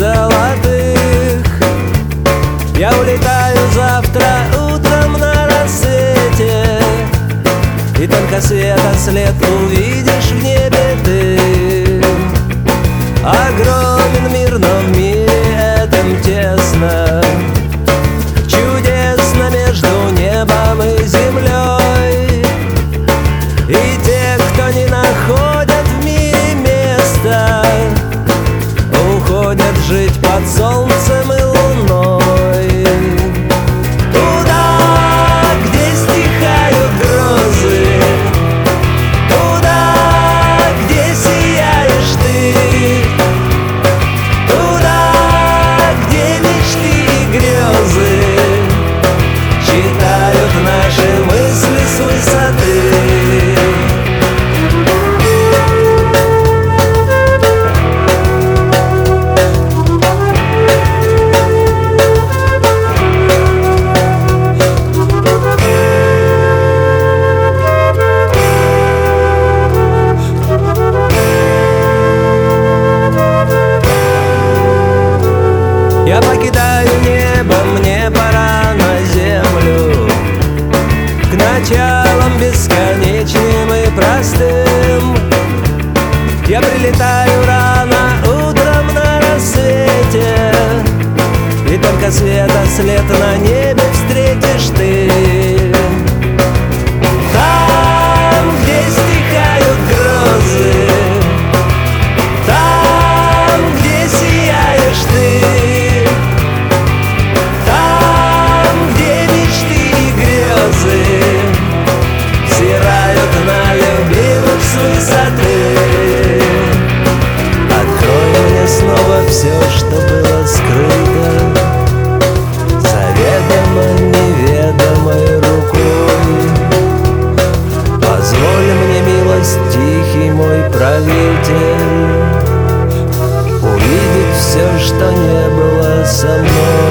золотых. Я улетаю завтра утром на рассвете, и только света след увидишь в небе ты. Огромен мир, но в мире этом тесно, чудесно между небом и землей. И те, кто не находят в мире места, уходят жить под солнцем и луной. Туда, где стихают грозы, туда, где сияешь ты, туда, где мечты и грезы читают наши мысли с высоты. Я покидаю небо, мне пора на землю, к началам бесконечным и простым. Я прилетаю рано утром на рассвете, и только света след на небе встретишь ты. Там, где стихают грозы, там, где сияешь ты, там, где мечты и грезы взирают на любимых с высоты. Открой мне снова все, что было скрыто заведомо неведомой рукой. Позволь мне, милость, тихий мой правитель, увидеть все, что не было со мной.